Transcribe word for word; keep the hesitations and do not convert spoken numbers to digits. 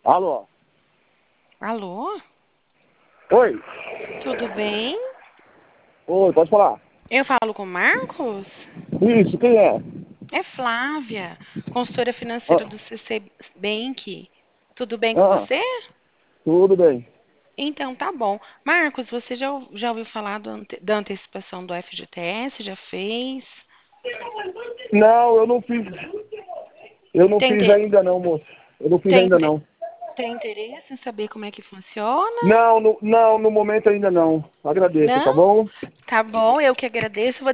Alô? Alô? Oi? Tudo bem? Oi, pode falar? Eu falo com o Marcos? Isso, quem é? É Flávia, consultora financeira Ah, do C C Bank. Tudo bem com ah, você? tudo bem. Então, tá bom. Marcos, você já, ou- já ouviu falar do ante- da antecipação do F G T S? Já fez? Não, eu não fiz. Eu não Tem, fiz inte- ainda não, moço. Eu não fiz tem, ainda inte- não. tem interesse em saber como é que funciona? Não, no, não, no momento ainda não. Agradeço, tá Não? bom? Tá bom, eu que agradeço.